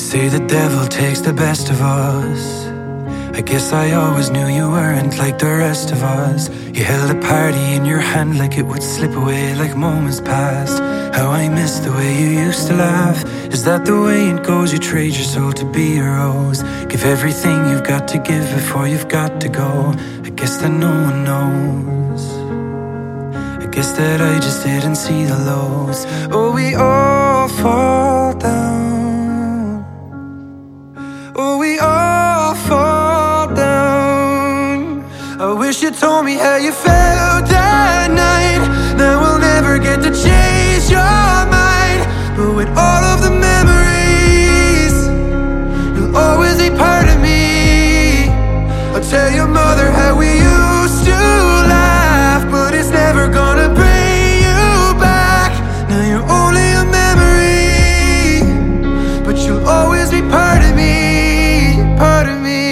say the devil takes the best of us. I guess I always knew you weren't like the rest of us. You held a party in your hand like it would slip away like moments passed. How I miss the way you used to laugh. Is that the way it goes? You trade your soul to be a rose. Give everything you've got to give before you've got to go. I guess that no one knows. I guess that I just didn't see the lows. Oh, we all fall down. Oh, we all fall down. I wish you told me how you felt that night. Now we'll never get to change your mind. But with all of the memories, you'll always be part of me. I'll tell your mother how we used to laugh, but it's never gonna bring you back. Now you're only a memory, but you'll always be part of me, part of me.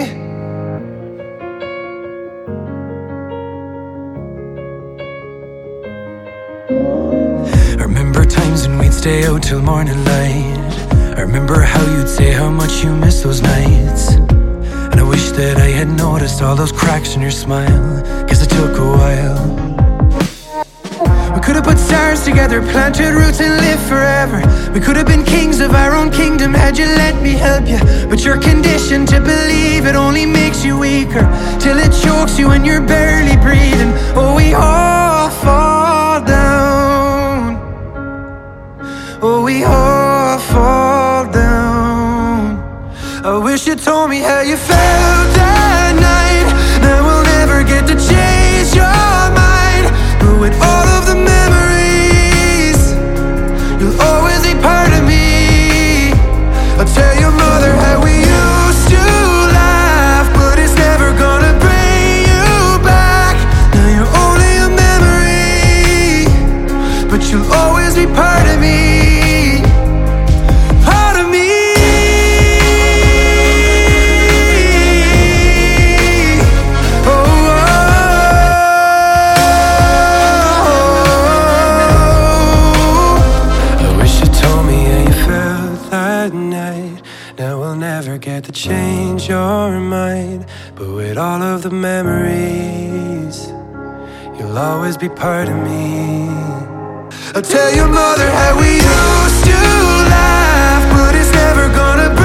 I remember times when we'd stay out till morning light. I remember how you'd say how much you miss those nights. And I wish that I had noticed all those cracks in your smile, 'cause it took a while. We could have put stars together, planted roots and lived forever. We could have been kings of our own kingdom had you let me help you. But you're conditioned to believe it only makes you weaker, till it chokes you and you're barely breathing. Oh, we all fall down. Oh, we all fall down. I wish you told me how you felt that night. Now we'll never get to change your mind. But with all of the memories, you'll always be part of me. I'll tell your mother how we used to laugh, but it's never gonna bring you back. Now you're only a memory, but you'll always be part of me. Now we'll never get to change your mind, but with all of the memories, you'll always be part of me. I'll tell your mother how we used to laugh, but it's never gonna